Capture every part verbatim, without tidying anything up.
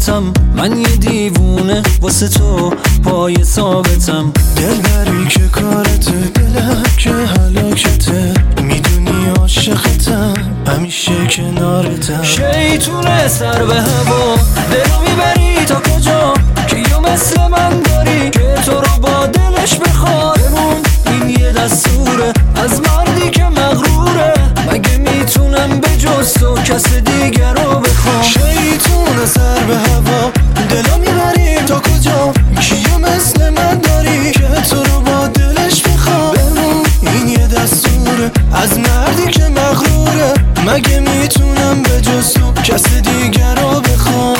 ثابتم، من یه دیوونه واسه تو پای ثابتم. دلبری که کارته، دلم که حلاکته، میدونی عاشقتم همیشه کنارتم. شیطونه سر به هوا، دلو میبری تا کجا؟ کیو مثل من داری که تو رو با دلش بخواد؟ بمون این یه دستوره از مردی که مغروره، مگه میتونم به جز تو کس دیگر رو بخوام؟ شیطونه سر به هوا، دلو میبری تا کجا؟ کیو مثل من داری که تو رو با دلش بخواد؟ بمون این یه دستوره از مردی که مغروره، مگه میتونم به جز تو کس دیگر رو بخوام؟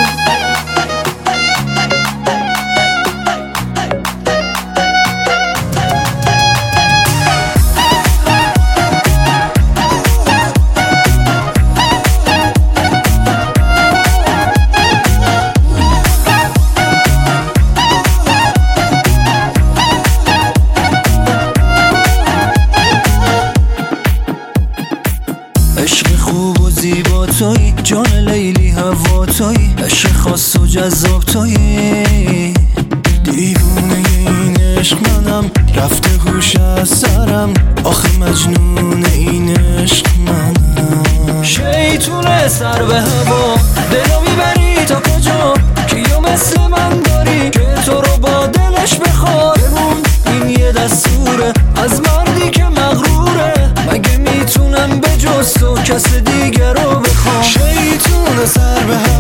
عشق خوب و زیبا تویی، جان لیلی هوا تویی، عشق خاص و جذاب تویی. دیوونه این عشق منم، رفته هوش از سرم، آخه مجنون این عشق منم. شیطونه سر به هوا، دلو میبری تا کجا؟ کیو مثل من داری که تو رو با دلش بخواد؟ بمون این یه دستوره از مردی که مغروره، مگه میتونم به جز تو کس دیگر رو بخوام؟ شیطونه سر به